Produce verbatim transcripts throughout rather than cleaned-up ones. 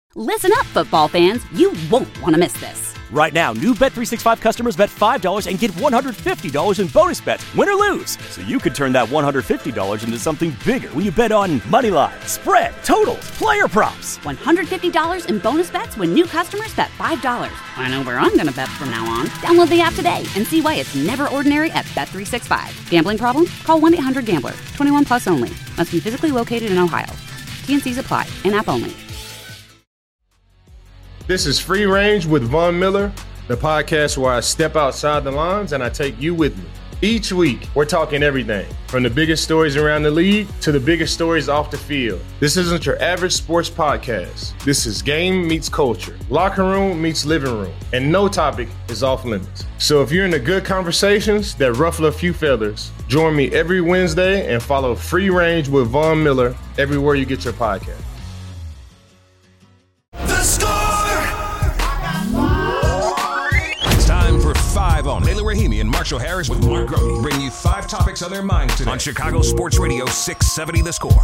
Listen up, football fans. You won't want to miss this. Right now, new Bet three sixty-five customers bet five dollars and get one hundred fifty dollars in bonus bets, win or lose. So you could turn that one hundred fifty dollars into something bigger when you bet on money line, spread, totals, player props. one hundred fifty dollars in bonus bets when new customers bet five dollars. I know where I'm going to bet from now on. Download the app today and see why it's never ordinary at Bet three sixty-five. Gambling problem? Call one eight hundred gambler. twenty-one plus only. Must be physically located in Ohio. T N Cs apply. In-app only. This is Free Range with Von Miller, the podcast where I step outside the lines and I take you with me. Each week, we're talking everything, from the biggest stories around the league to the biggest stories off the field. This isn't your average sports podcast. This is game meets culture, locker room meets living room, and no topic is off limits. So if you're into good conversations that ruffle a few feathers, join me every Wednesday and follow Free Range with Von Miller everywhere you get your podcast. Five on Taylor Rahimi and Marshall Harris with Mark Grody bring you five topics on their mind today on Chicago Sports Radio six seventy The Score.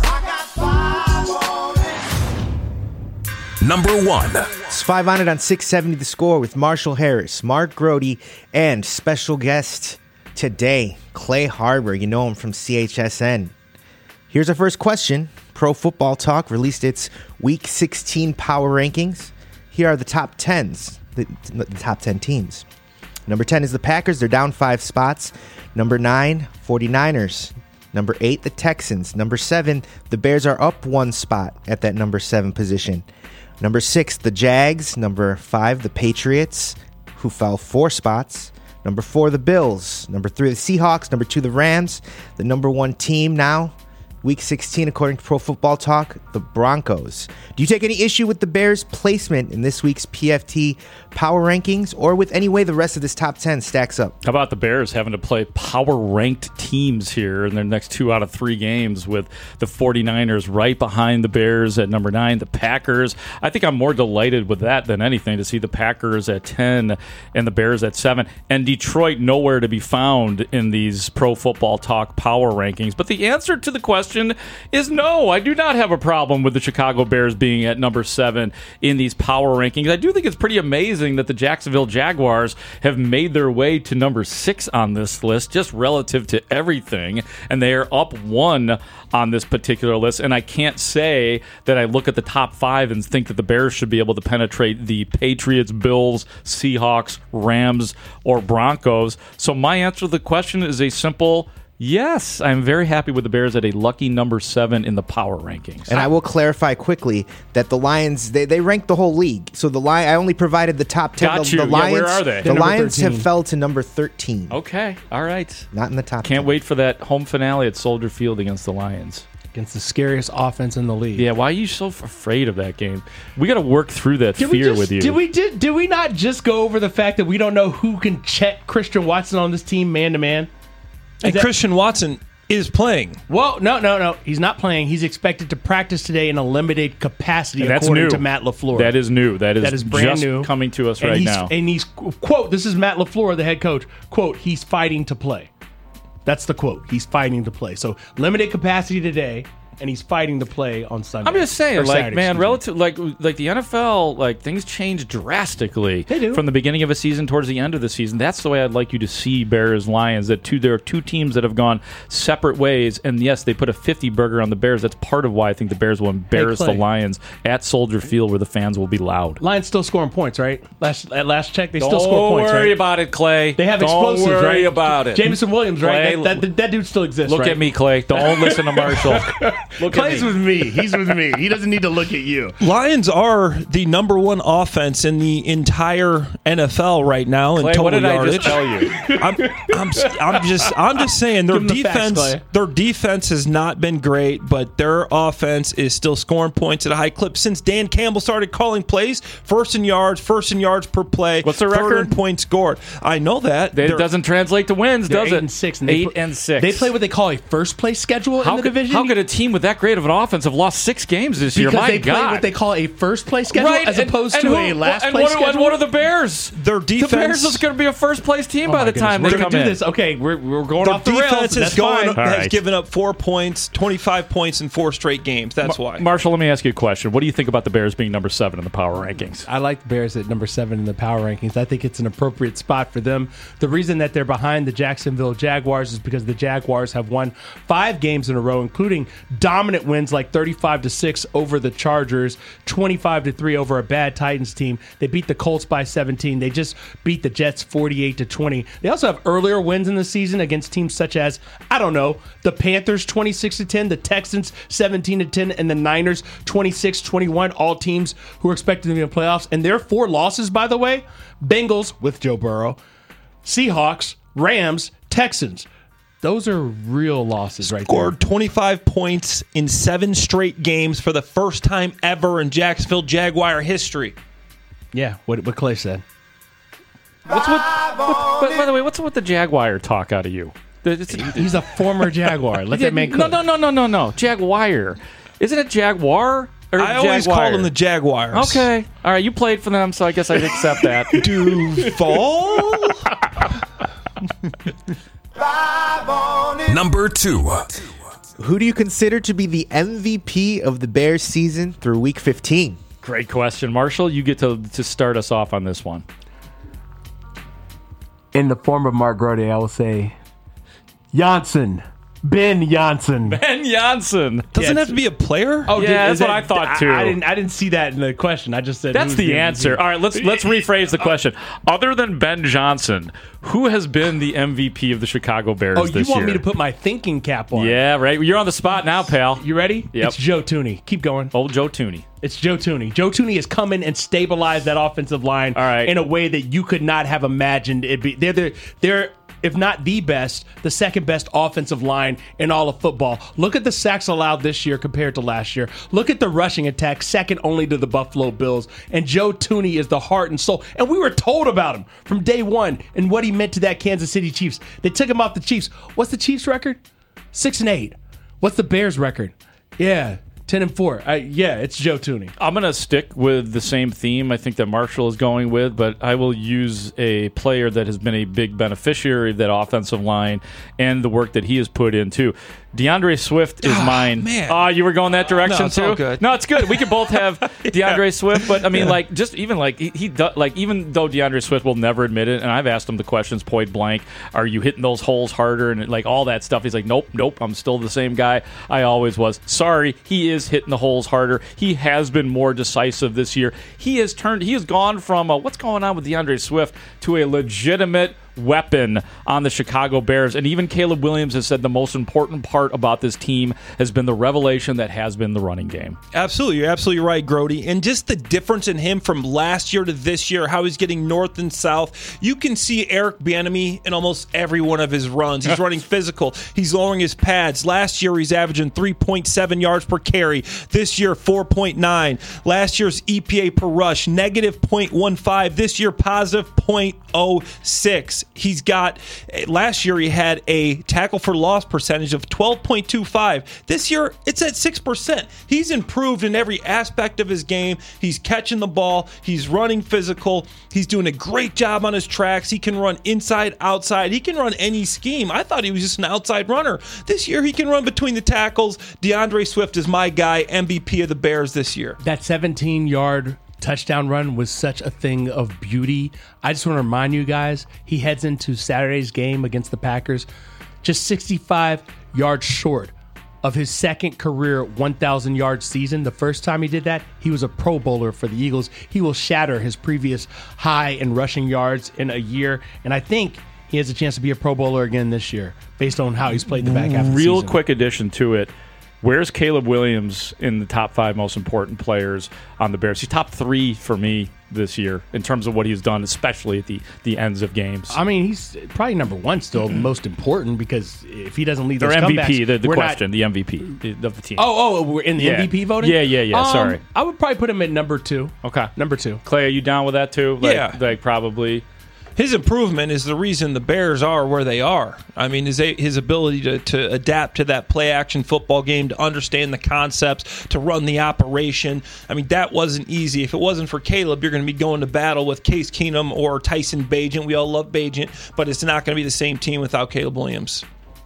Number one. It's five on it on six seventy The Score with Marshall Harris, Mark Grody, and special guest today, Clay Harbor. You know him from C H S N. Here's our first question. Pro Football Talk released its Week sixteen power rankings. Here are the top tens, the, the top ten teams. Number ten is the Packers. They're down five spots. Number nine, 49ers. Number eight, the Texans. Number seven, the Bears are up one spot at that number seven position. Number six, the Jags. Number five, the Patriots, who fell four spots. Number four, the Bills. Number three, the Seahawks. Number two, the Rams. The number one team now, Week sixteen, according to Pro Football Talk, the Broncos. Do you take any issue with the Bears' placement in this week's P F T power rankings, or with any way the rest of this top ten stacks up? How about the Bears having to play power-ranked teams here in their next two out of three games, with the 49ers right behind the Bears at number nine, the Packers. I think I'm more delighted with that than anything, to see the Packers at ten and the Bears at seven, and Detroit nowhere to be found in these Pro Football Talk power rankings. But the answer to the question is no. I do not have a problem with the Chicago Bears being at number seven in these power rankings. I do think it's pretty amazing that the Jacksonville Jaguars have made their way to number six on this list, just relative to everything, and they are up one on this particular list. And I can't say that I look at the top five and think that the Bears should be able to penetrate the Patriots, Bills, Seahawks, Rams, or Broncos. So my answer to the question is a simple yes. I'm very happy with the Bears at a lucky number seven in the power rankings. And I will clarify quickly that the Lions, they, they rank the whole league. So the Lion, I only provided the top ten. Got the, you. the Lions, yeah, where are they? The Lions have fell to number thirteen. Okay. All right. Not in the top Can't ten. wait for that home finale at Soldier Field against the Lions. Against the scariest offense in the league. Yeah, why are you so afraid of that game? We got to work through that did fear just, with you. Did we did, did we not just go over the fact that we don't know who can check Christian Watson on this team man to man? And that, Christian Watson is playing. Well, no, no, no. He's not playing. He's expected to practice today in a limited capacity, and that's according new. to Matt LaFleur. That is new. That is, that is brand just new. coming to us and right he's, now. And he's, quote, this is Matt LaFleur, the head coach, quote, he's fighting to play. That's the quote. He's fighting to play. So limited capacity today, and he's fighting to play on Sunday. I'm just saying, Or like, Saturday, man, excuse me. relative, like, like the N F L, like things change drastically. They do. From the beginning of a season towards the end of the season. That's the way I'd like you to see Bears Lions. That two, there are two teams that have gone separate ways, and yes, they put a fifty burger on the Bears. That's part of why I think the Bears will embarrass Hey, the Clay. Lions at Soldier Field, where the fans will be loud. Lions still scoring points, right? Last at last check, they Don't still score points, worry right? about it, Clay. They have Don't explosives, worry right? about it. Jameson Williams, right? Clay, that, that, that dude still exists, Look right? at me, Clay. Don't listen to Marshall. Look Clay's at me. with me. He's with me. He doesn't need to look at you. Lions are the number one offense in the entire N F L right now in Clay, total what did yardage. I just tell you? I'm, I'm, I'm just, I'm just saying their Give 'em the facts, defense, Clay. their defense has not been great, but their offense is still scoring points at a high clip since Dan Campbell started calling plays. First in yards, first in yards per play. What's the third record? in points scored. I know that. It They're- doesn't translate to wins, They're does eight it? and six. And they eight pl- and six. They play what they call a first place schedule How in the could, division. how could a team with that great of an offense have lost six games this year. Because My they play God. what they call a first place schedule Right, as and- opposed and to who- a last and place what, schedule. And what are the Bears? Their defense. The Bears is going to be a first place team Oh by my the goodness. time we're they gonna come do in. this. Okay, we're, we're going Their off the rails. defense That's has, going, fine. has right. given up four points, twenty-five points in four straight games. That's why. Marshall, let me ask you a question. What do you think about the Bears being number seven in the power rankings? I like the Bears at number seven in the power rankings. I think it's an appropriate spot for them. The reason that they're behind the Jacksonville Jaguars is because the Jaguars have won five games in a row, including dominant wins like thirty-five to six over the Chargers, twenty-five to three over a bad Titans team. They beat the Colts by seventeen. They just beat the Jets forty-eight to twenty. They also have earlier wins in the season against teams such as, I don't know, the Panthers twenty-six to ten, the Texans seventeen to ten, and the Niners twenty-six twenty-one, all teams who are expected to be in the playoffs. And their four losses, by the way, Bengals with Joe Burrow, Seahawks, Rams, Texans. Those are real losses right there. Scored twenty-five points in seven straight games for the first time ever in Jacksonville Jaguar history. Yeah, what, what Clay said. What's with, what, by, by the way, what's with the Jaguar talk out of you? It's- He's a former Jaguar. Let that man cook. no, no, no, no, no, no. Jaguar. Isn't it Jaguar? Or I always Jaguar? called them the Jaguars. Okay. All right, you played for them, so I guess I'd accept that. Duval? Number two. Who do you consider to be the M V P of the Bears season through week fifteen? Great question. Marshall, you get to, to start us off on this one. In the form of Mark Grote, I will say Janssen. Ben Janssen. Ben Janssen. Doesn't Yeah, have to be a player? Oh, Yeah, is that's what I thought, too. I, I didn't. I didn't see that in the question. I just said That's who's the M V P. answer. All right, let's let's rephrase the question. Other than Ben Johnson, who has been the M V P of the Chicago Bears Oh, you this want year? me to put my thinking cap on? Yeah, right. You're on the spot now, pal. You ready? Yep. It's Joe Tooney. Keep going. Old Joe Tooney. It's Joe Tooney. Joe Tooney has come in and stabilized that offensive line All right. in a way that you could not have imagined it be. They're the, they're if not the best, the second best offensive line in all of football. Look at the sacks allowed this year compared to last year. Look at the rushing attack, second only to the Buffalo Bills. And Joe Tooney is the heart and soul. And we were told about him from day one and what he meant to that Kansas City Chiefs. They took him off the Chiefs. What's the Chiefs record? Six and eight. What's the Bears record? Yeah, ten and four. I, yeah, it's Joe Tooney. I'm going to stick with the same theme I think that Marshall is going with, but I will use a player that has been a big beneficiary of that offensive line and the work that he has put in, too. DeAndre Swift is mine. man. Oh, you were going that direction, No, it's too? all good. No, it's good. We could both have DeAndre Swift, but I mean, like, just even like, he, he do, like, even though DeAndre Swift will never admit it, and I've asked him the questions point blank, are you hitting those holes harder, and like all that stuff, he's like, nope, nope, I'm still the same guy I always was. Sorry, he is hitting the holes harder. He has been more decisive this year. He has turned, he has gone from a, what's going on with DeAndre Swift to a legitimate weapon on the Chicago Bears. And even Caleb Williams has said the most important part about this team has been the revelation that has been the running game. Absolutely. You're absolutely right, Grody. And just the difference in him from last year to this year, how he's getting north and south. You can see Eric Bieniemy in almost every one of his runs. He's running physical. He's lowering his pads. Last year, he's averaging three point seven yards per carry. This year, four point nine. Last year's E P A per rush, negative zero point one five. This year, positive zero point zero six. He's got, last year he had a tackle for loss percentage of twelve point two five. This year it's at six percent. He's improved in every aspect of his game. He's catching the ball. He's running physical. He's doing a great job on his tracks. He can run inside, outside. He can run any scheme. I thought he was just an outside runner. This year he can run between the tackles. DeAndre Swift is my guy, M V P of the Bears this year. That seventeen-yard touchdown run was such a thing of beauty. I just want to remind you guys, he heads into Saturday's game against the Packers just sixty-five yards short of his second career one thousand yard season. The first time he did that, he was a Pro Bowler for the Eagles. He will shatter his previous high in rushing yards in a year, and I think he has a chance to be a Pro Bowler again this year based on how he's played the back half of the Real season. quick addition to it. Where's Caleb Williams in the top five most important players on the Bears? He's top three for me this year in terms of what he's done, especially at the, the ends of games. I mean, he's probably number one still, most important, because if he doesn't lead Or those M V P, comebacks, the, the we're question, not, the M V P of the team. Oh, oh, we're in the Yeah. M V P voting? Yeah, yeah, yeah, Um, sorry. I would probably put him at number two. Okay. Number two. Clay, are you down with that too? Like, Yeah. Like probably. his improvement is the reason the Bears are where they are. I mean, his his ability to, to adapt to that play-action football game, to understand the concepts, to run the operation. I mean, that wasn't easy. If it wasn't for Caleb, you're going to be going to battle with Case Keenum or Tyson Bagent. We all love Bagent, but it's not going to be the same team without Caleb Williams.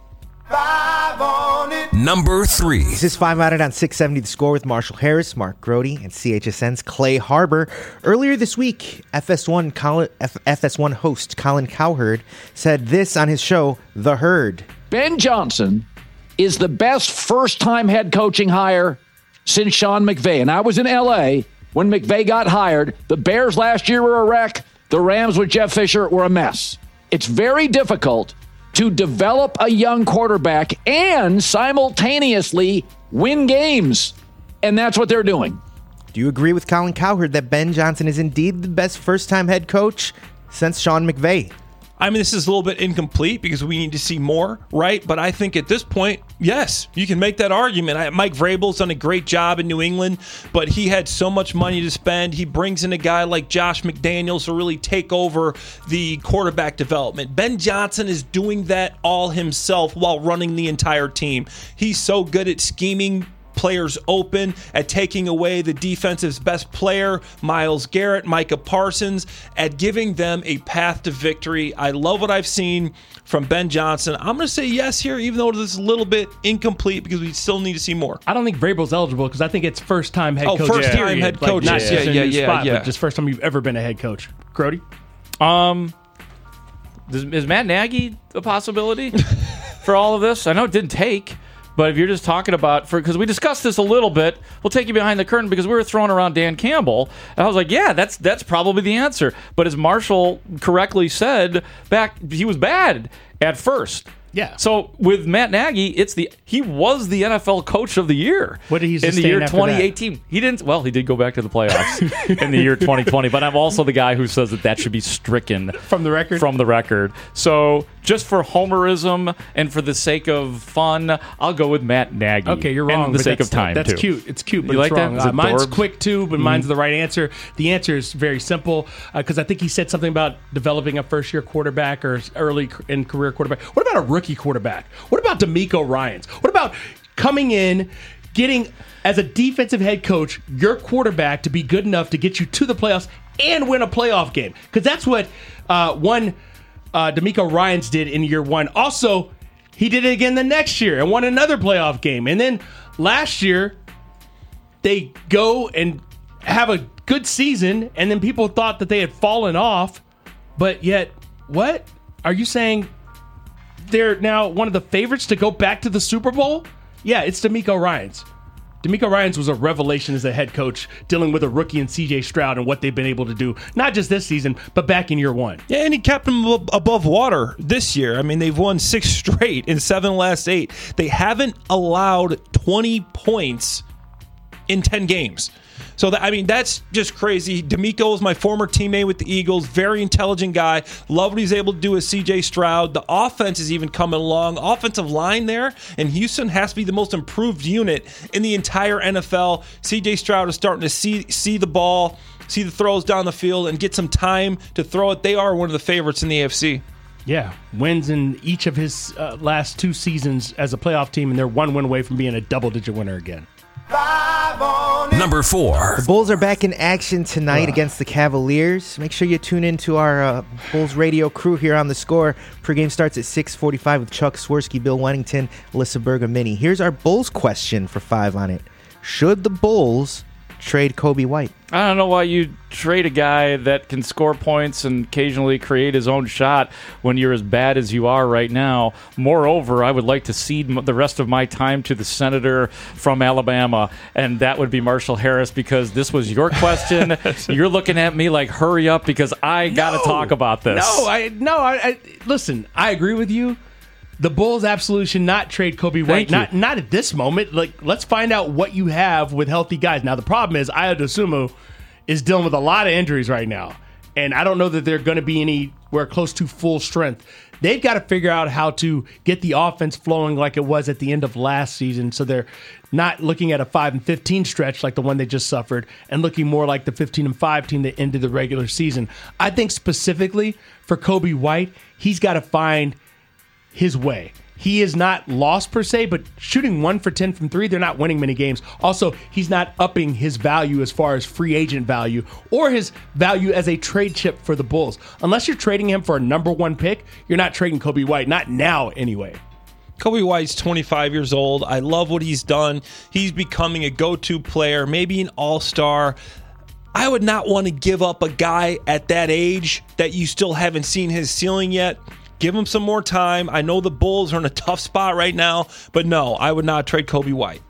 Five on it. Number three. This is Five on It on six seventy The Score with Marshall Harris, Mark Grody, and C H S N's Clay Harbor. Earlier this week, F S one Colin, F- FS1 host Colin Cowherd said this on his show, The Herd. Ben Johnson is the best first-time head coaching hire since Sean McVay. And I was in L A when McVay got hired. The Bears last year were a wreck. The Rams with Jeff Fisher were a mess. It's very difficult to develop a young quarterback and simultaneously win games. And that's what they're doing. Do you agree with Colin Cowherd that Ben Johnson is indeed the best first-time head coach since Sean McVay? I mean, this is a little bit incomplete because we need to see more, right? But I think at this point, yes, you can make that argument. I, Mike Vrabel's done a great job in New England, but he had so much money to spend. He brings in a guy like Josh McDaniels to really take over the quarterback development. Ben Johnson is doing that all himself while running the entire team. He's so good at scheming players open, at taking away the defensive's best player, Myles Garrett, Micah Parsons, at giving them a path to victory. I love what I've seen from Ben Johnson. I'm going to say yes here, even though this is a little bit incomplete because we still need to see more. I don't think Vrabel's eligible because I think it's first-time head oh, coach. first time head coach. Like, not yeah, just yeah, a yeah, new yeah, spot, yeah. but just first time you've ever been a head coach. Grody? Um, is, is Matt Nagy a possibility for all of this? I know it didn't take. But if you're just talking about, for because we discussed this a little bit, we'll take you behind the curtain because we were throwing around Dan Campbell. And I was like, yeah, that's that's probably the answer. But as Marshall correctly said, back he was bad at first. Yeah. So with Matt Nagy, it's the he was the N F L Coach of the Year. What did he in the year twenty eighteen? That? He didn't. Well, he did go back to the playoffs in the year twenty twenty. But I'm also the guy who says that that should be stricken from the record. From the record. So just for homerism and for the sake of fun, I'll go with Matt Nagy. Okay, you're wrong. And the sake of time, that's too. cute. It's cute, but you it's like wrong. That? Uh, mine's adorbs? quick too, but mm-hmm. mine's the right answer. The answer is very simple because uh, I think he said something about developing a first-year quarterback or early in career quarterback. What about a rookie quarterback? What about DeMeco Ryans? What about coming in, getting as a defensive head coach your quarterback to be good enough to get you to the playoffs and win a playoff game? Because that's what uh, one uh, DeMeco Ryans did in year one. Also, he did it again the next year and won another playoff game. And then last year, they go and have a good season, and then people thought that they had fallen off. But yet, what? Are you saying they're now one of the favorites to go back to the Super Bowl? Yeah, it's DeMeco Ryans. DeMeco Ryans was a revelation as a head coach, dealing with a rookie in C J Stroud and what they've been able to do, not just this season, but back in year one. Yeah, and he kept them above water this year. I mean, they've won six straight in seven last eight. They haven't allowed twenty points in ten games. So, that, I mean, that's just crazy. DeMeco is my former teammate with the Eagles. Very intelligent guy. Love what he's able to do with C J Stroud. The offense is even coming along. Offensive line there. And Houston has to be the most improved unit in the entire N F L. C J Stroud is starting to see see the ball, see the throws down the field, and get some time to throw it. They are one of the favorites in the A F C. Yeah, wins in each of his uh, last two seasons as a playoff team, and they're one win away from being a double-digit winner again. Number four. The Bulls are back in action tonight uh. against the Cavaliers. Make sure you tune in to our uh, Bulls radio crew here on The Score. Pregame starts at six forty-five with Chuck Swirsky, Bill Wennington, Alyssa Bergamini. Here's our Bulls question for five on it. Should the Bulls trade Kobe White? I don't know why you trade a guy that can score points and occasionally create his own shot when you're as bad as you are right now. Moreover, I would like to cede the rest of my time to the senator from Alabama, and that would be Marshall Harris, because this was your question. You're looking at me like, hurry up, because I got to no, talk about this. No, I no, I, I listen, I agree with you. The Bulls absolutely should not trade Kobe White. Not not at this moment. Like, let's find out what you have with healthy guys. Now, the problem is Ayo Dosunmu is dealing with a lot of injuries right now, and I don't know that they're going to be anywhere close to full strength. They've got to figure out how to get the offense flowing like it was at the end of last season, so they're not looking at a five and fifteen stretch like the one they just suffered, and looking more like the fifteen and five team that ended the regular season. I think specifically for Coby White, he's got to find his way. He is not lost per se, but shooting one for ten from three, they're not winning many games. Also, he's not upping his value as far as free agent value or his value as a trade chip for the Bulls. Unless you're trading him for a number one pick, you're not trading Coby White. Not now, anyway. Coby White's twenty-five years old. I love what he's done. He's becoming a go-to player, maybe an all-star. I would not want to give up a guy at that age that you still haven't seen his ceiling yet. Give him some more time. I know the Bulls are in a tough spot right now, but no, I would not trade Coby White.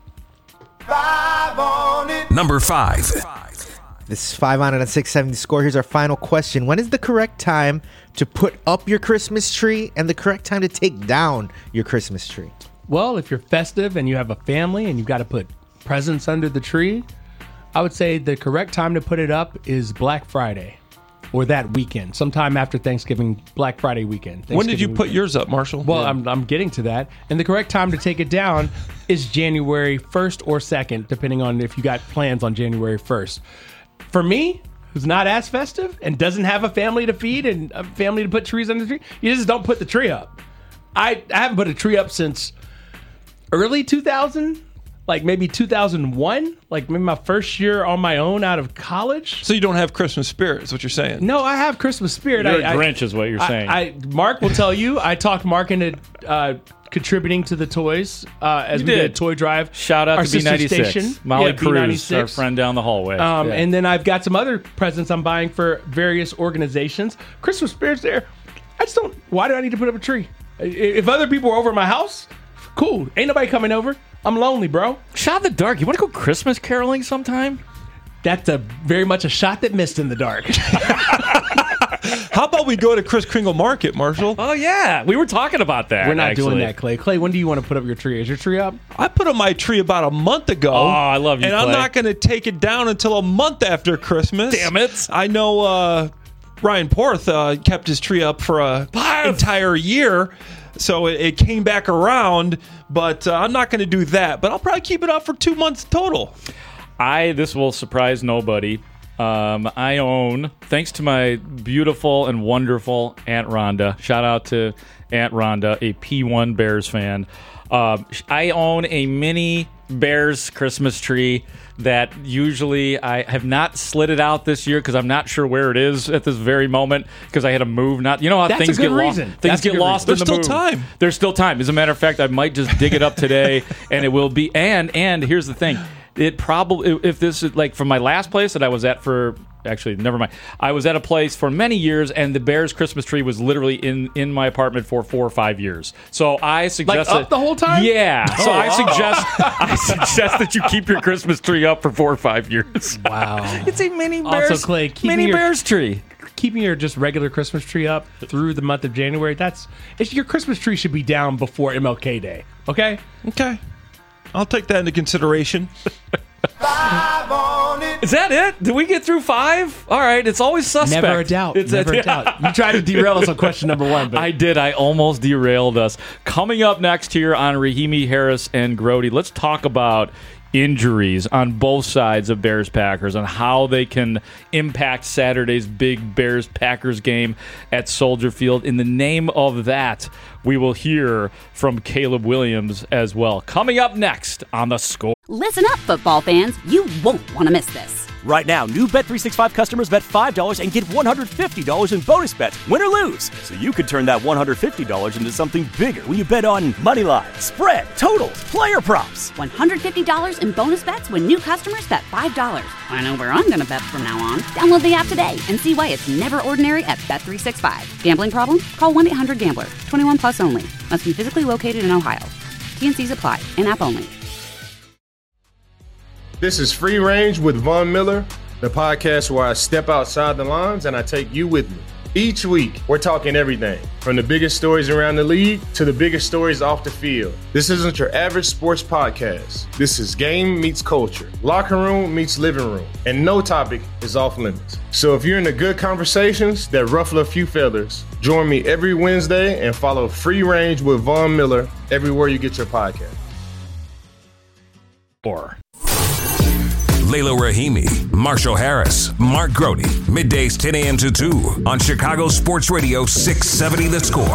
Five on it. Number five. This is five on it on six seventy Score. Here's our final question. When is the correct time to put up your Christmas tree and the correct time to take down your Christmas tree? Well, if you're festive and you have a family and you've got to put presents under the tree, I would say the correct time to put it up is Black Friday. Or that weekend, sometime after Thanksgiving, Black Friday weekend. When did you put weekend. yours up, Marshall? Well, yeah. I'm I'm getting to that. And the correct time to take it down is January first or second, depending on if you got plans on January first. For me, who's not as festive and doesn't have a family to feed and a family to put trees under the tree, you just don't put the tree up. I, I haven't put a tree up since early two thousand. Like maybe two thousand one, like maybe my first year on my own out of college. So you don't have Christmas spirit, is what you're saying? No, I have Christmas spirit. You're I, a Grinch I, is what you're I, saying. I, Mark will tell you, I talked Mark into uh, contributing to the toys uh, as You we did. did a toy drive. Shout out our to B sister ninety-six. station. Molly yeah, Cruz, B ninety-six. our friend down the hallway. Um, Yeah. And then I've got some other presents I'm buying for various organizations. Christmas spirit's there. I just don't, why do I need to put up a tree? If other people are over at my house, cool. Ain't nobody coming over. I'm lonely, bro. Shot in the dark. You want to go Christmas caroling sometime? That's a very much a shot that missed in the dark. How about we go to Kris Kringle Market, Marshall? Oh, yeah. We were talking about that. We're not actually. doing that, Clay. Clay, when do you want to put up your tree? Is your tree up? I put up my tree about a month ago. Oh, I love you, And I'm Clay. not going to take it down until a month after Christmas. Damn it. I know uh, Ryan Porth uh, kept his tree up for an entire year. So it, it came back around, but uh, I'm not going to do that. But I'll probably keep it up for two months total. I, this will surprise nobody. Um, I own, thanks to my beautiful and wonderful Aunt Rhonda, shout out to Aunt Rhonda, a P one Bears fan. Um, I own a mini Bears Christmas tree that usually I have not slid it out this year because I'm not sure where it is at this very moment because I had to move. Not, you know how That's things a good get lost. reason. Things That's a get good lost reason. in the There's still move. time. There's still time. As a matter of fact, I might just dig it up today, and it will be. And and here's the thing. It probably, if this is like from my last place that I was at for, actually, never mind. I was at a place for many years, and the Bears Christmas tree was literally in, in my apartment for four or five years. So I suggest Like up the whole time? Yeah. So Oh, I wow. suggest I suggest that you keep your Christmas tree up for four or five years. Wow. It's a mini Also, Bears, Clay, keeping mini your- Bears tree. Keeping your just regular Christmas tree up through the month of January, that's it's, your Christmas tree should be down before M L K Day. Okay? Okay. I'll take that into consideration. Is that it? Did we get through five? All right. It's always suspect. Never a doubt. It's Never a, yeah. doubt. You tried to derail us on question number one, but I did. I almost derailed us. Coming up next here on Rahimi, Harris, and Grody, let's talk about injuries on both sides of Bears Packers and how they can impact Saturday's big Bears Packers game at Soldier Field. In the name of that, we will hear from Caleb Williams as well. Coming up next on The Score. Listen up, football fans. You won't want to miss this. Right now, new Bet three sixty-five customers bet five dollars and get one hundred fifty dollars in bonus bets, win or lose. So you could turn that one hundred fifty dollars into something bigger when you bet on money line, spread, totals, player props. one hundred fifty dollars in bonus bets when new customers bet five dollars. I know where I'm going to bet from now on. Download the app today and see why it's never ordinary at Bet three sixty-five. Gambling problem? Call one eight hundred gambler. twenty-one plus only. Must be physically located in Ohio. T N Cs apply. In-app only. This is Free Range with Von Miller, the podcast where I step outside the lines and I take you with me. Each week, we're talking everything from the biggest stories around the league to the biggest stories off the field. This isn't your average sports podcast. This is game meets culture, locker room meets living room, and no topic is off limits. So if you're into good conversations that ruffle a few feathers, join me every Wednesday and follow Free Range with Von Miller everywhere you get your podcast. Or Layla Rahimi, Marshall Harris, Mark Grody. Middays ten a.m. to two on Chicago Sports Radio six seventy The Score.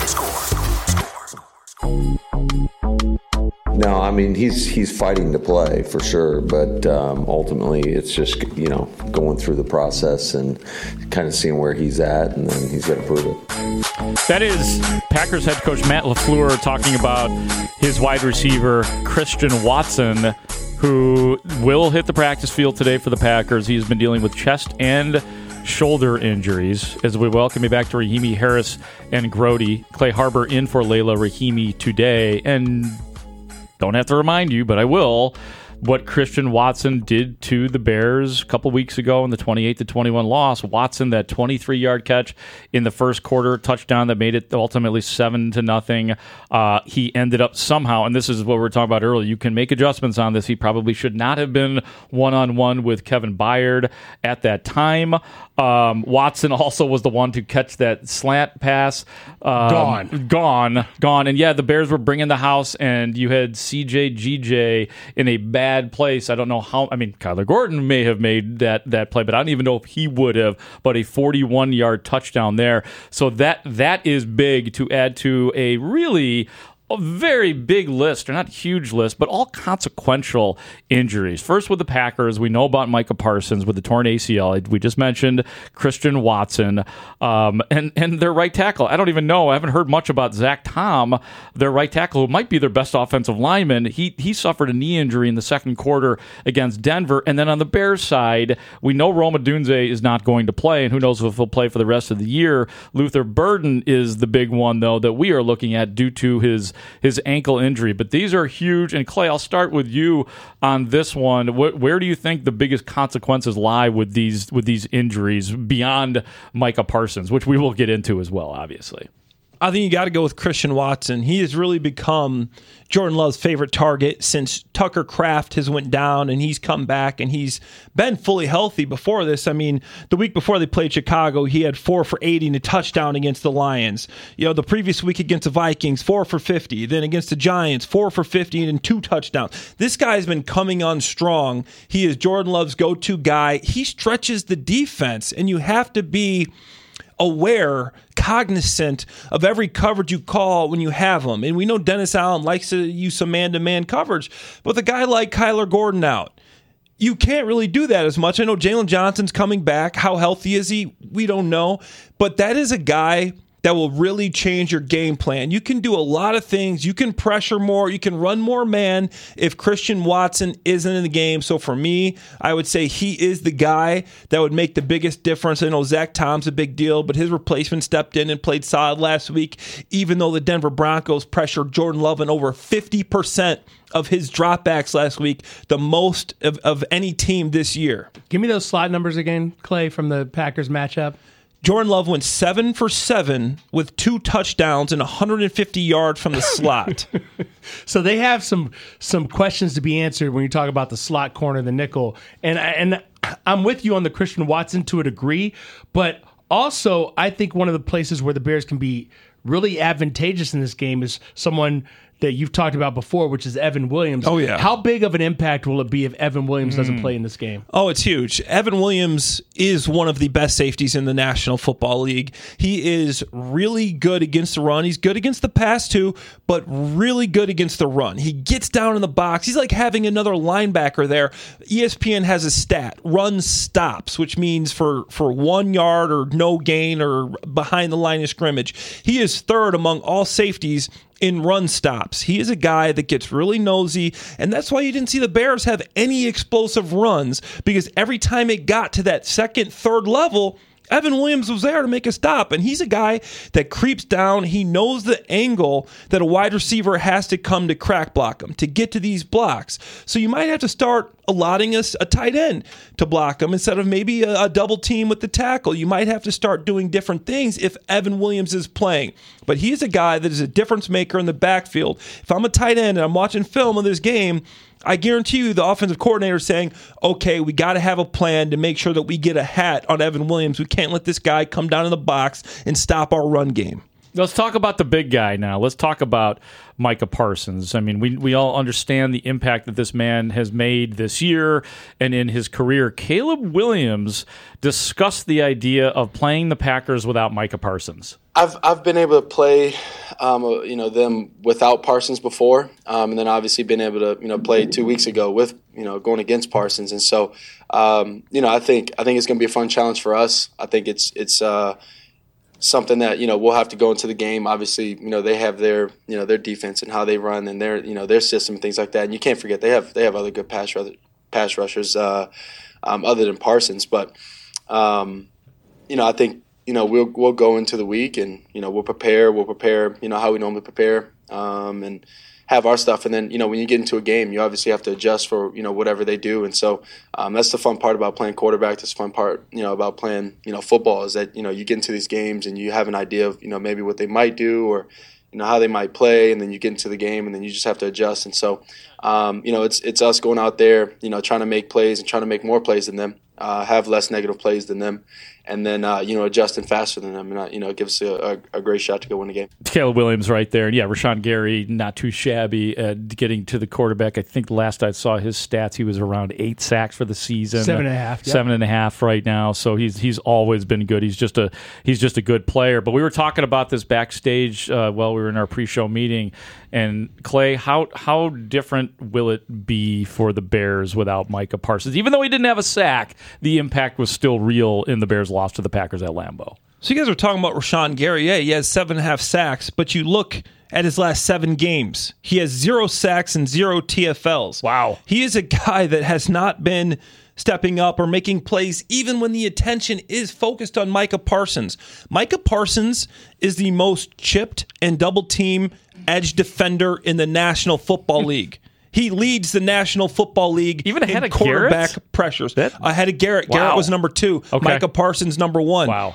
No, I mean, he's he's fighting to play for sure, but um, ultimately it's just, you know, going through the process and kind of seeing where he's at, and then he's got to prove it. That is Packers head coach Matt LaFleur talking about his wide receiver, Christian Watson, who will hit the practice field today for the Packers. He's been dealing with chest and shoulder injuries. As we welcome you back to Rahimi, Harris, and Grody. Clay Harbor in for Layla Rahimi today. And don't have to remind you, but I will, what Christian Watson did to the Bears a couple weeks ago in the twenty-eight to twenty-one loss. Watson, that twenty-three-yard catch in the first quarter, touchdown that made it ultimately seven to nothing. Uh, he ended up somehow, and this is what we were talking about earlier, you can make adjustments on this. He probably should not have been one-on-one with Kevin Byard at that time. Um, Watson also was the one to catch that slant pass. Um, Gone. Gone. Gone. And yeah, the Bears were bringing the house, and you had C J G J in a bad place. I don't know how. I mean, Kyler Gordon may have made that, that play, but I don't even know if he would have. But a forty-one-yard touchdown there. So that that is big to add to a really a very big list, or not huge list, but all consequential injuries. First with the Packers, we know about Micah Parsons with the torn A C L. We just mentioned Christian Watson um, and, and their right tackle. I don't even know. I haven't heard much about Zach Tom, their right tackle, who might be their best offensive lineman. He, he suffered a knee injury in the second quarter against Denver. And then on the Bears side, we know Roma Dunze is not going to play, and who knows if he'll play for the rest of the year. Luther Burden is the big one, though, that we are looking at due to his his ankle injury. But these are huge. And Clay, I'll start with you on this one. Where, where do you think the biggest consequences lie with these with these injuries beyond Micah Parsons, which we will get into as well, obviously? I think you got to go with Christian Watson. He has really become Jordan Love's favorite target since Tucker Kraft has went down and he's come back, and he's been fully healthy before this. I mean, the week before they played Chicago, he had four for eighty and a touchdown against the Lions. You know, the previous week against the Vikings, four for fifty. Then against the Giants, four for fifty and two touchdowns. This guy's been coming on strong. He is Jordan Love's go-to guy. He stretches the defense, and you have to be aware, cognizant of every coverage you call when you have them. And we know Dennis Allen likes to use some man-to-man coverage, but with a guy like Kyler Gordon out, you can't really do that as much. I know Jalen Johnson's coming back. How healthy is he? We don't know. But that is a guy that will really change your game plan. You can do a lot of things. You can pressure more. You can run more man if Christian Watson isn't in the game. So for me, I would say he is the guy that would make the biggest difference. I know Zach Tom's a big deal, but his replacement stepped in and played solid last week, even though the Denver Broncos pressured Jordan Love in over fifty percent of his dropbacks last week, the most of, of any team this year. Give me those slot numbers again, Clay, from the Packers matchup. Jordan Love went seven for seven with two touchdowns and one hundred fifty yards from the slot. So they have some some questions to be answered when you talk about the slot corner, the nickel. And, and I'm with you on the Christian Watson to a degree, but also I think one of the places where the Bears can be really advantageous in this game is someone that you've talked about before, which is Evan Williams. Oh, yeah. How big of an impact will it be if Evan Williams mm. doesn't play in this game? Oh, it's huge. Evan Williams is one of the best safeties in the National Football League. He is really good against the run. He's good against the pass, too, but really good against the run. He gets down in the box. He's like having another linebacker there. E S P N has a stat, run stops, which means for, for one yard or no gain or behind the line of scrimmage. He is third among all safeties in run stops. He is a guy that gets really nosy, and that's why you didn't see the Bears have any explosive runs, because every time it got to that second, third level, Evan Williams was there to make a stop, and he's a guy that creeps down. He knows the angle that a wide receiver has to come to crack block him, to get to these blocks. So you might have to start allotting us a, a tight end to block him instead of maybe a, a double team with the tackle. You might have to start doing different things if Evan Williams is playing. But he's a guy that is a difference maker in the backfield. If I'm a tight end and I'm watching film of this game, I guarantee you the offensive coordinator is saying, okay, we got to have a plan to make sure that we get a hat on Evan Williams. We can't let this guy come down in the box and stop our run game. Let's talk about the big guy now. Let's talk about Micah Parsons. I mean, we we all understand the impact that this man has made this year and in his career. Caleb Williams discussed the idea of playing the Packers without Micah Parsons. I've I've been able to play, um, you know, them without Parsons before, um, and then obviously been able to, you know, play two weeks ago with, you know, going against Parsons, and so, um, you know, I think I think it's going to be a fun challenge for us. I think it's it's. Uh, something that, you know, we'll have to go into the game. Obviously, you know, they have their, you know, their defense and how they run and their, you know, their system and things like that. And you can't forget they have they have other good pass pass rushers uh, um, other than Parsons. But, um, you know, I think, you know, we'll we'll go into the week and, you know, we'll prepare. We'll prepare, you know, how we normally prepare um, and have our stuff. And then, you know, when you get into a game, you obviously have to adjust for, you know, whatever they do. And so um, that's the fun part about playing quarterback. That's the fun part, you know, about playing, you know, football is that, you know, you get into these games and you have an idea of, you know, maybe what they might do or, you know, how they might play. And then you get into the game and then you just have to adjust. And so, um, you know, it's it's us going out there, you know, trying to make plays and trying to make more plays than them, uh, have less negative plays than them. And then, uh, you know, adjusting faster than them. And, uh, you know, it gives us a, a, a great shot to go win the game. Caleb Williams right there. And, yeah, Rashawn Gary, not too shabby at getting to the quarterback. I think last I saw his stats, he was around eight sacks for the season. Seven and a half. Yep. Seven and a half right now. So he's he's always been good. He's just a he's just a good player. But we were talking about this backstage uh, while we were in our pre-show meeting. And, Clay, how how different will it be for the Bears without Micah Parsons? Even though he didn't have a sack, the impact was still real in the Bears' loss to the Packers at Lambeau. So you guys are talking about Rashawn Gary. Yeah, he has seven and a half sacks, but you look at his last seven games. He has zero sacks and zero T F Ls. Wow. He is a guy that has not been stepping up or making plays even when the attention is focused on Micah Parsons. Micah Parsons is the most chipped and double-team edge defender in the National Football League. He leads the National Football League even ahead in of quarterback Garrett? pressures. That? Ahead of Garrett. Wow. Garrett was number two. Okay. Micah Parsons number one. Wow.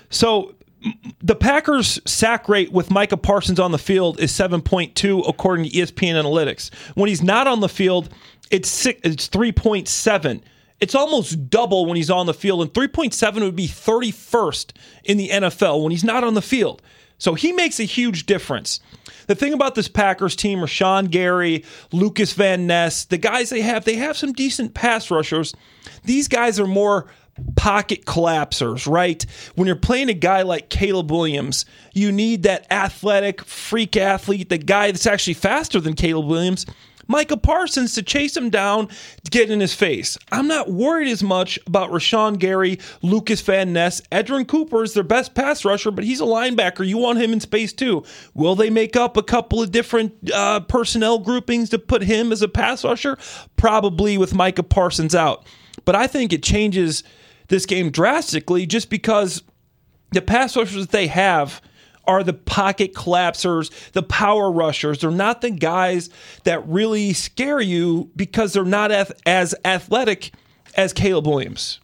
So the Packers' sack rate with Micah Parsons on the field is seven point two according to E S P N Analytics. When he's not on the field, it's six, it's three point seven. It's almost double when he's on the field, and three point seven would be thirty-first in the N F L when he's not on the field. So he makes a huge difference. The thing about this Packers team, Rashawn Gary, Lucas Van Ness, the guys they have, they have some decent pass rushers. These guys are more pocket collapsers, right? When you're playing a guy like Caleb Williams, you need that athletic freak athlete, the guy that's actually faster than Caleb Williams, Micah Parsons, to chase him down, to get in his face. I'm not worried as much about Rashawn Gary, Lucas Van Ness. Edgerrin Cooper is their best pass rusher, but he's a linebacker. You want him in space too. Will they make up a couple of different uh, personnel groupings to put him as a pass rusher? Probably with Micah Parsons out. But I think it changes this game drastically just because the pass rushers that they have are the pocket collapsers, the power rushers. They're not the guys that really scare you because they're not as athletic as Caleb Williams.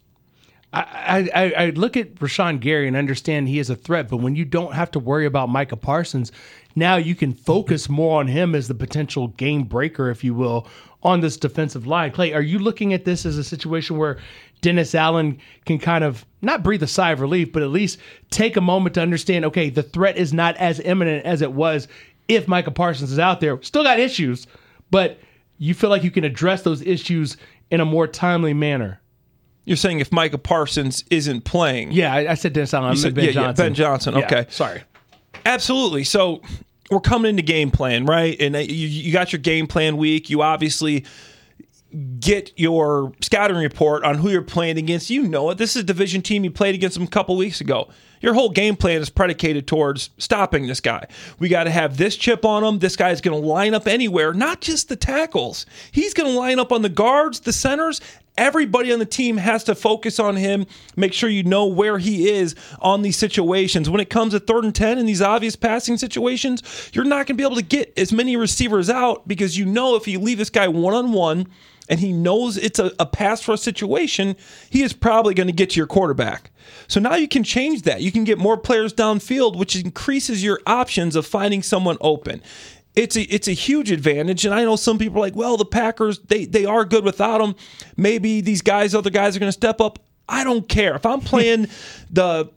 I, I, I look at Rashawn Gary and understand he is a threat, but when you don't have to worry about Micah Parsons, now you can focus more on him as the potential game breaker, if you will, on this defensive line. Clay, are you looking at this as a situation where Dennis Allen can kind of not breathe a sigh of relief, but at least take a moment to understand, okay, the threat is not as imminent as it was if Micah Parsons is out there. Still got issues, but you feel like you can address those issues in a more timely manner. You're saying if Micah Parsons isn't playing. Yeah, I, I said Dennis Allen. I meant said, Ben yeah, Johnson. Yeah, Ben Johnson, Yeah, okay. sorry. Absolutely. So we're coming into game plan, right? And you, you got your game plan week. You obviously get your scouting report on who you're playing against. You know it. This is a division team. You played against them a couple weeks ago. Your whole game plan is predicated towards stopping this guy. We got to have this chip on him. This guy's going to line up anywhere, not just the tackles. He's going to line up on the guards, the centers, Everybody on the team has to focus on him, make sure you know where he is on these situations. When it comes to third and ten in these obvious passing situations, you're not going to be able to get as many receivers out because you know if you leave this guy one-on-one and he knows it's a, a pass rush situation, he is probably going to get to your quarterback. So now you can change that. You can get more players downfield, which increases your options of finding someone open. It's a it's a huge advantage, and I know some people are like, well, the Packers, they they are good without them. Maybe these guys, other guys are going to step up. I don't care. If I'm playing the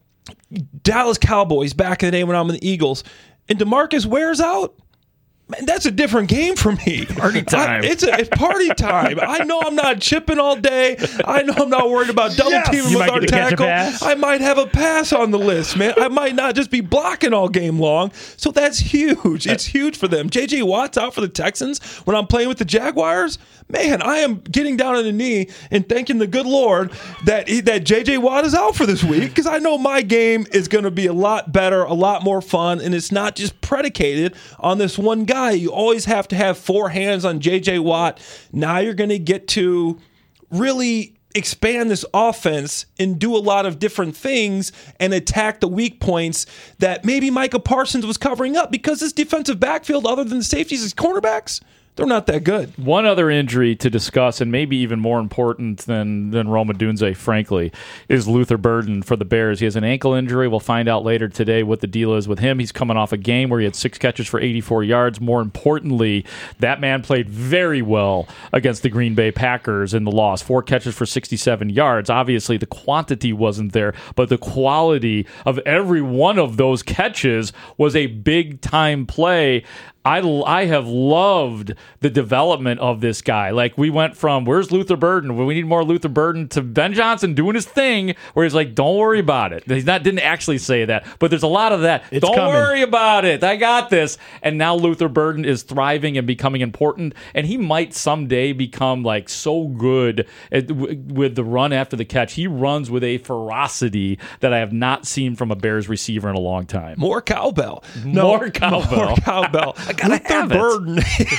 Dallas Cowboys back in the day when I'm in the Eagles, and DeMarcus wears out, man, that's a different game for me. Party time. I, it's, a, it's party time. I know I'm not chipping all day. I know I'm not worried about double Yes! teaming You with might our get to catch a tackle. pass. I might have a pass on the list, man. I might not just be blocking all game long. So that's huge. It's huge for them. J J Watt's out for the Texans when I'm playing with the Jaguars. Man, I am getting down on the knee and thanking the good Lord that he, that J J Watt is out for this week because I know my game is going to be a lot better, a lot more fun, and it's not just predicated on this one guy. You always have to have four hands on J J Watt. Now you're going to get to really expand this offense and do a lot of different things and attack the weak points that maybe Micah Parsons was covering up because this defensive backfield, other than the safeties, is cornerbacks. They're not that good. One other injury to discuss, and maybe even more important than, than Rome Odunze, frankly, is Luther Burden for the Bears. He has an ankle injury. We'll find out later today what the deal is with him. He's coming off a game where he had six catches for eighty-four yards. More importantly, that man played very well against the Green Bay Packers in the loss. Four catches for sixty-seven yards. Obviously, the quantity wasn't there, but the quality of every one of those catches was a big-time play. I, I have loved the development of this guy. Like, we went from, where's Luther Burden? Well, we need more Luther Burden, to Ben Johnson doing his thing where he's like, don't worry about it. He's not didn't actually say that, but there's a lot of that. It's don't coming. worry about it. I got this. And now Luther Burden is thriving and becoming important, and he might someday become like so good at, w- with the run after the catch. He runs with a ferocity that I have not seen from a Bears receiver in a long time. More cowbell. More cowbell. More cowbell. I gotta Luther have it. Burden.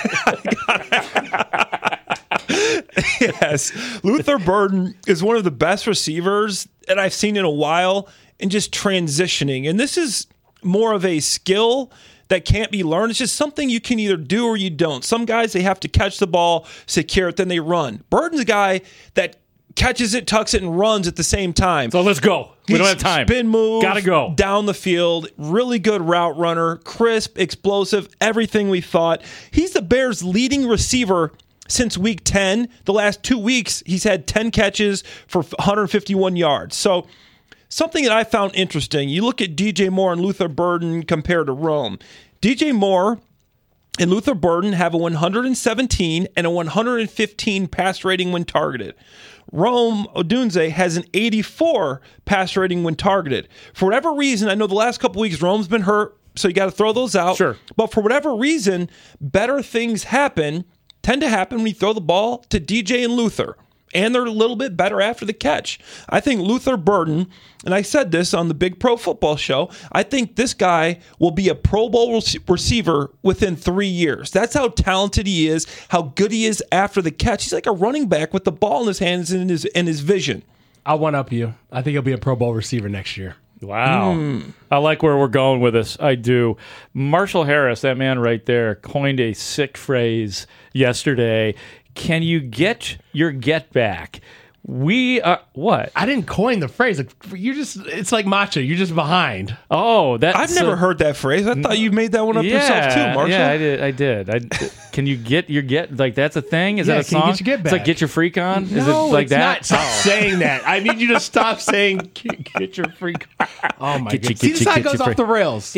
Yes. Luther Burden is one of the best receivers that I've seen in a while in just transitioning. And this is more of a skill that can't be learned. It's just something you can either do or you don't. Some guys, they have to catch the ball, secure it, then they run. Burden's a guy that catches it, tucks it, and runs at the same time. So let's go. We don't have time. Spin move. Gotta go. Down the field. Really good route runner. Crisp, explosive, everything we thought. He's the Bears' leading receiver since week ten. The last two weeks, he's had ten catches for one hundred fifty-one yards. So something that I found interesting, you look at D J Moore and Luther Burden compared to Rome. D J Moore and Luther Burden have a one hundred seventeen and a one hundred fifteen pass rating when targeted. Rome Odunze has an eighty-four pass rating when targeted. For whatever reason, I know the last couple weeks Rome's been hurt, so you got to throw those out. Sure. But for whatever reason, better things happen, tend to happen when you throw the ball to D J and Luther. And they're a little bit better after the catch. I think Luther Burden, and I said this on the Big Pro Football Show, I think this guy will be a Pro Bowl rec- receiver within three years. That's how talented he is, how good he is after the catch. He's like a running back with the ball in his hands and his, and his vision. I'll one up you. I think he'll be a Pro Bowl receiver next year. Wow. Mm. I like where we're going with this. I do. Marshall Harris, that man right there, coined a sick phrase yesterday. Can you get your get back? We are what? I didn't coin the phrase. Like, you just it's like matcha. You're just behind. Oh, that I've never so, heard that phrase. I thought you made that one up yeah, yourself too, Marshall. Yeah, I did. I did. I, can you get your get like that's a thing? Is Yeah, that a can you song? get your get It's like back? get your freak on. Is No, it like it's that? not. Stop Oh. saying that. I need you to stop saying get your freak. Oh my Get you- god! get See, you- this how it get goes you off free. the rails.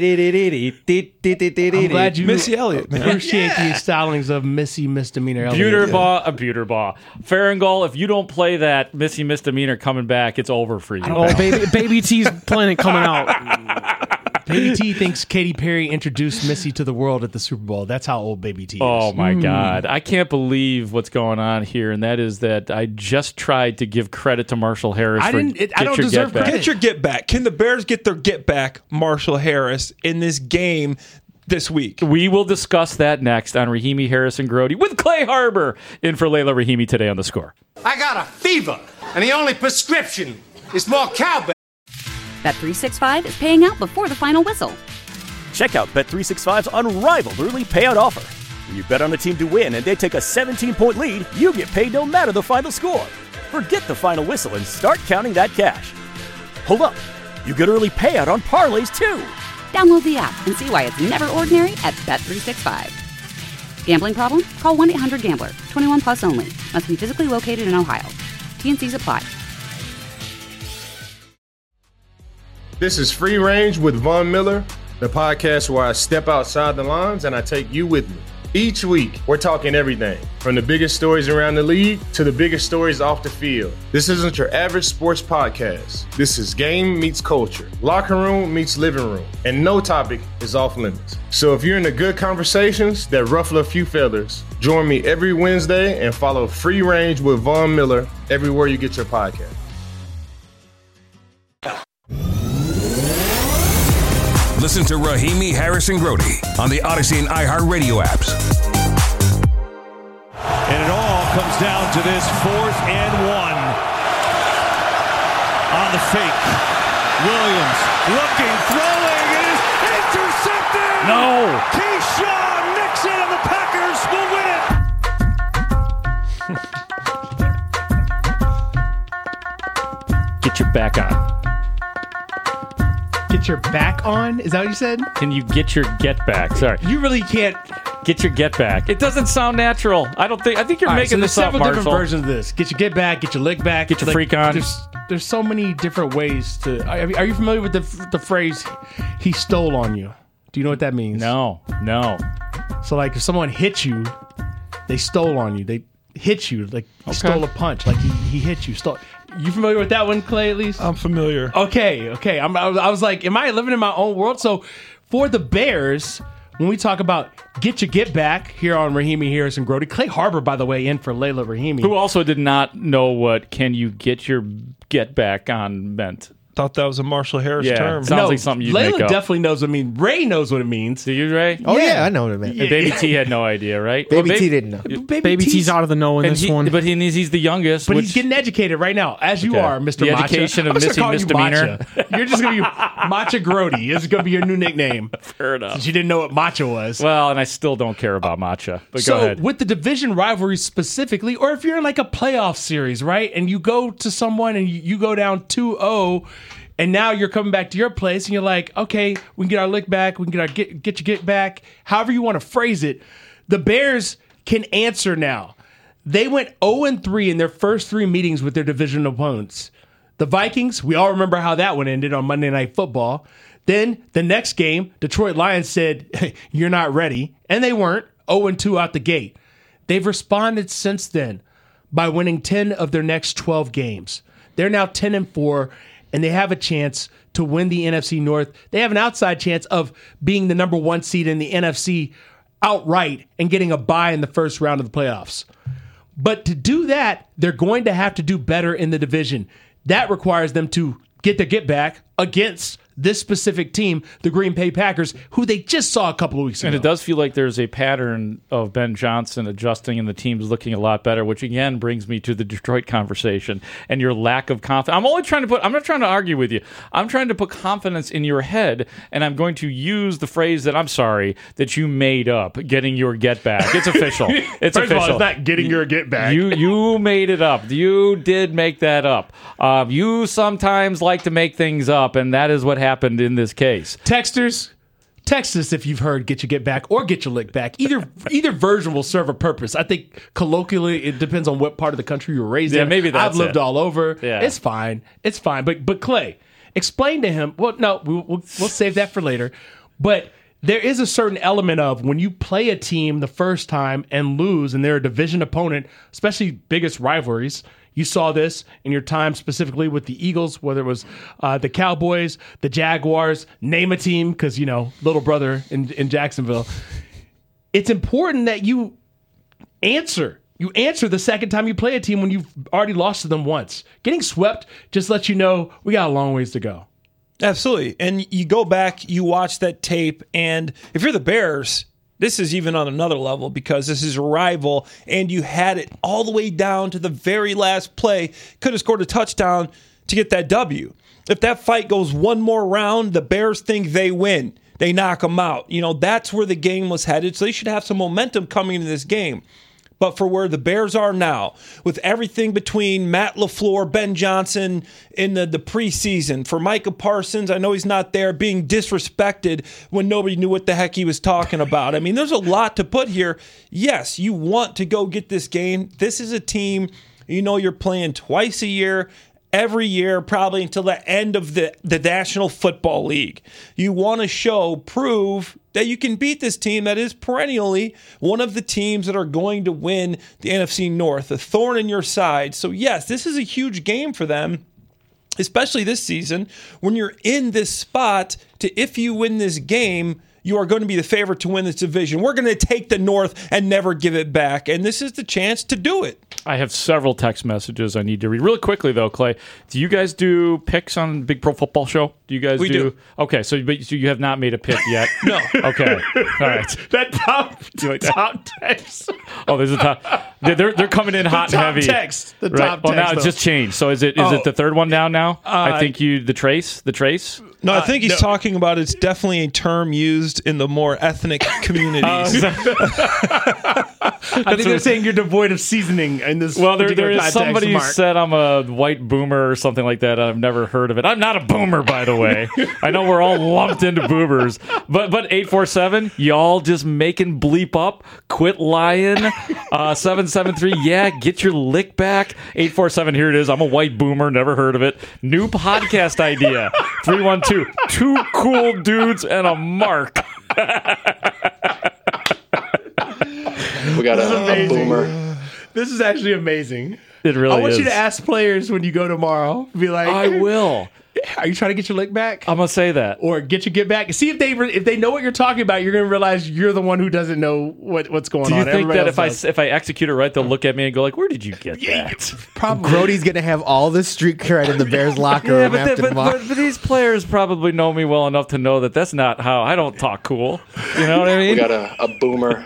I'm I'm glad you Missy Elliott, man. appreciate the stylings of Missy Misdemeanor Elliott. Buterbaugh, a Buterbaugh. Farringall, if you don't play that Missy Misdemeanor coming back, it's over for you. Oh, baby, baby T's Planet coming out. Baby T thinks Katy Perry introduced Missy to the world at the Super Bowl. That's how old Baby T is. Oh my God. I can't believe what's going on here, and that is that I just tried to give credit to Marshall Harris I for didn't- it- I get don't your deserve get back. credit. Get your get back. Can the Bears get their get back, Marshall Harris, in this game this week? We will discuss that next on Rahimi Harrison Grody with Clay Harbor in for Layla Rahimi today on The Score. I got a fever, and the only prescription is more cowbell. Bet three sixty-five is paying out before the final whistle. Check out Bet three sixty-five's unrivaled early payout offer. When you bet on a team to win and they take a seventeen-point lead, you get paid no matter the final score. Forget the final whistle and start counting that cash. Hold up. You get early payout on parlays, too. Download the app and see why it's never ordinary at Bet three sixty-five. Gambling problem? Call one eight hundred gambler. twenty-one plus only. Must be physically located in Ohio. T and Cs apply. This is Free Range with Von Miller, the podcast where I step outside the lines and I take you with me. Each week, we're talking everything from the biggest stories around the league to the biggest stories off the field. This isn't your average sports podcast. This is game meets culture, locker room meets living room, and no topic is off limits. So if you're into good conversations that ruffle a few feathers, join me every Wednesday and follow Free Range with Von Miller everywhere you get your podcast. Listen to Rahimi Harrison Grody on the Odyssey and iHeartRadio apps. And it all comes down to this fourth and one on the fake. Williams looking, throwing, it is intercepted! No! Keyshawn Nixon and the Packers will win it! Get your back on. Get your back on? Is that what you said? Can you get your get back? Sorry. You really can't get your get back. It doesn't sound natural. I don't think. I think you're All right, making so this there's up, several Marshall. different versions of this. Get your get back, get your lick back, Get your like, freak on. There's, there's so many different ways to. Are, are you familiar with the the phrase "he stole on you"? Do you know what that means? No, no. So like, if someone hits you, they stole on you. They hit you like he Okay. stole a punch. Like he, he hit you. Stole. You familiar with that one, Clay? At least I'm familiar. Okay, okay. I'm, I, was, I was like, am I living in my own world? So for the Bears, when we talk about get your get back here on Rahimi Harrison Grody, Clay Harbor, by the way, in for Layla Rahimi. Who also did not know what "can you get your get back on" meant. Thought that was a Marshall Harris Yeah, term. sounds like something you'd Layla make up. definitely knows what it means. Ray knows what it means. Do you, Ray? Oh, yeah, I know what it meant. And Baby T had no idea, right? Baby Well, T didn't know. Baby, Baby T's T's out of the know in And this he- one. But he, he's the youngest. But which, he's getting educated right now, as you Okay. are, Mister The Matcha. education of I'm just missing gonna call you misdemeanor. Matcha. You're just going to be Matcha Grody. This is going to be your new nickname. Fair enough. Since you didn't know what matcha was. Well, and I still don't care about matcha. But so go ahead. with the division rivalries specifically, or if you're in like a playoff series, right, and you go to someone and you, you go down two oh, and now you're coming back to your place and you're like, okay, we can get our lick back, we can get our get, get your get back, however you want to phrase it. The Bears can answer now. They went oh and three in their first three meetings with their division opponents. The Vikings, we all remember how that one ended on Monday Night Football. Then the next game, Detroit Lions said, hey, you're not ready. And they weren't. oh and two out the gate. They've responded since then by winning ten of their next twelve games. They're now ten and four, and they have a chance to win the N F C North. They have an outside chance of being the number one seed in the N F C outright and getting a bye in the first round of the playoffs. But to do that, they're going to have to do better in the division. That requires them to get their get back against this specific team, the Green Bay Packers, who they just saw a couple of weeks ago. And it does feel like there's a pattern of Ben Johnson adjusting and the team's looking a lot better, which again brings me to the Detroit conversation and your lack of confidence. I'm only trying to put, I'm not trying to argue with you. I'm trying to put confidence in your head, and I'm going to use the phrase that I'm sorry that you made up, getting your get back. It's official. It's First official. of all, it's not getting your get back. You you made it up. You did make that up. Um, you sometimes like to make things up, and that is what happened in this case. Texters, text us if you've heard "get your get back" or "get your lick back." Either either version will serve a purpose. I think colloquially, it depends on what part of the country you were raised Yeah, in. maybe that's I've lived it. all over. Yeah. It's fine. It's fine. But but Clay, explain to him. Well, no, we'll, we'll we'll save that for later. But there is a certain element of when you play a team the first time and lose, and they're a division opponent, especially biggest rivalries. You saw this in your time specifically with the Eagles, whether it was uh, the Cowboys, the Jaguars, name a team, because, you know, little brother in, in Jacksonville. It's important that you answer. You answer the second time you play a team when you've already lost to them once. Getting swept just lets you know we got a long ways to go. Absolutely. And you go back, you watch that tape, and if you're the Bears, this is even on another level because this is a rival, and you had it all the way down to the very last play. Could have scored a touchdown to get that W. If that fight goes one more round, the Bears think they win. They knock them out. You know, that's where the game was headed, so they should have some momentum coming into this game. But for where the Bears are now, with everything between Matt LaFleur, Ben Johnson in the, the preseason, for Micah Parsons, I know he's not there, being disrespected when nobody knew what the heck he was talking about. I mean, there's a lot to put here. Yes, you want to go get this game. This is a team, you know, you're playing twice a year, every year, probably until the end of the, the National Football League. You want to show, prove that you can beat this team that is perennially one of the teams that are going to win the N F C North, a thorn in your side. So yes, this is a huge game for them, especially this season, when you're in this spot to, if you win this game, you are going to be the favorite to win this division. We're going to take the North and never give it back, and this is the chance to do it. I have several text messages I need to read. Really quickly, though, Clay, do you guys do picks on Big Pro Football Show? Do you guys we do? do. Okay, so, but, so you have not made a pick yet? No. Okay. All right. That top, Do you like that? top text. Oh, there's a top. They're they're coming in The hot top and heavy. text. The right. top Well, now text, it's though. just changed. So is it is Oh. it the third one down now? Uh, I think you the trace the trace. No, I think he's no. talking about it's definitely a term used in the more ethnic communities. I think they're saying you're devoid of seasoning in this. Well, there, particular there is context, somebody who Mark. said I'm a white boomer or something like that. I've never heard of it. I'm not a boomer, by the way. I know we're all lumped into boomers, but but eight four seven, y'all just making bleep up. Quit lying. Uh, seven seven three, yeah, get your lick back. eight four seven, here it is. I'm a white boomer, never heard of it. New podcast idea. three one two, two cool dudes and a mark. We got a, a boomer. This is actually amazing. It really I want is. you to ask players when you go tomorrow. Be like, I will. Are you trying to get your lick back? I'm gonna say that, or get your get back. See if they re- if they know what you're talking about. You're gonna realize you're the one who doesn't know what, what's going Do you on. think Everybody that else if I does. if I execute it right, they'll look at me and go like, "Where did you get that?" Probably. Grody's gonna have all the street cred in the Bears locker Yeah, room but, after the- but, tomorrow. but, but these players probably know me well enough to know that that's not how I don't talk cool. You know what I mean? We got a, a boomer.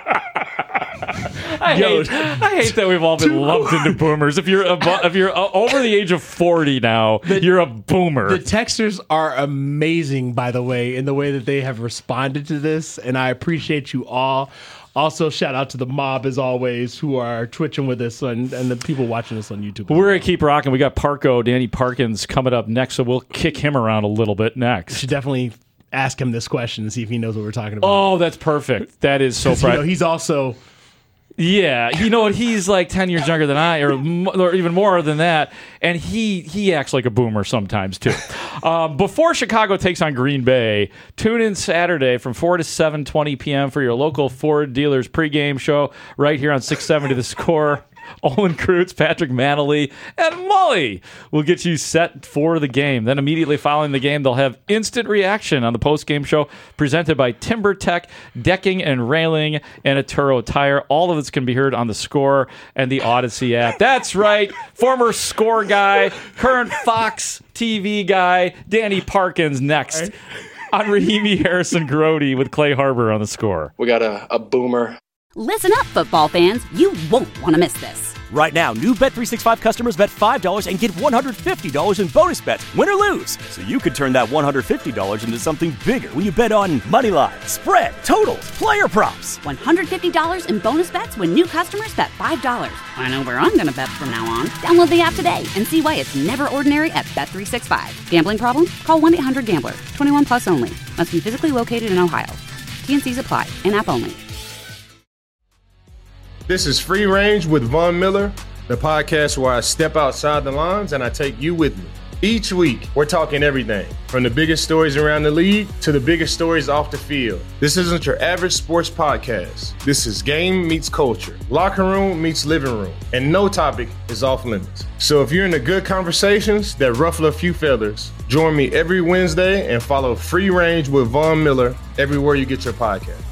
I, Yo, hate, I hate that we've all been lumped into boomers. If you're abo- if you're uh, over the age of forty now, you're a boomer. The texters are amazing, by the way, in the way that they have responded to this, and I appreciate you all. Also, shout out to the mob, as always, who are twitching with us and, and the people watching us on YouTube. We're going to keep rocking. We got Parco, Danny Parkins, coming up next, so we'll kick him around a little bit You next. should definitely ask him this question and see if he knows what we're talking about. Oh, that's perfect. That is so 'Cause, you know, bright. he's also... Yeah, you know what? He's like ten years younger than I, or, m- or even more than that, and he he acts like a boomer sometimes too. um, before Chicago takes on Green Bay, tune in Saturday from four to seven twenty p.m. for your local Ford dealers pregame show right here on six seventy The Score. Olin Kreutz, Patrick Manley, and Mully will get you set for the game. Then immediately following the game, they'll have instant reaction on the post-game show presented by Timber Tech, Decking and Railing, and Atturo Tire. All of this can be heard on the Score and the Odyssey app. That's right. Former Score guy, current Fox T V guy, Danny Parkins next on Rahimi Harrison Grody with Clay Harbor on the Score. We got a, a boomer. Listen up, football fans. You won't want to miss this. Right now, new Bet three sixty-five customers bet five dollars and get one hundred fifty dollars in bonus bets, win or lose. So you could turn that one hundred fifty dollars into something bigger when you bet on money line, spread, totals, player props. one hundred fifty dollars in bonus bets when new customers bet five dollars. I know where I'm going to bet from now on. Download the app today and see why it's never ordinary at Bet three sixty-five. Gambling problem? Call one eight hundred gambler. twenty-one plus only. Must be physically located in Ohio. T N Cs apply. In-app only. This is Free Range with Von Miller, the podcast where I step outside the lines and I take you with me. Each week, we're talking everything from the biggest stories around the league to the biggest stories off the field. This isn't your average sports podcast. This is game meets culture, locker room meets living room, and no topic is off limits. So if you're into good conversations that ruffle a few feathers, join me every Wednesday and follow Free Range with Von Miller everywhere you get your podcast.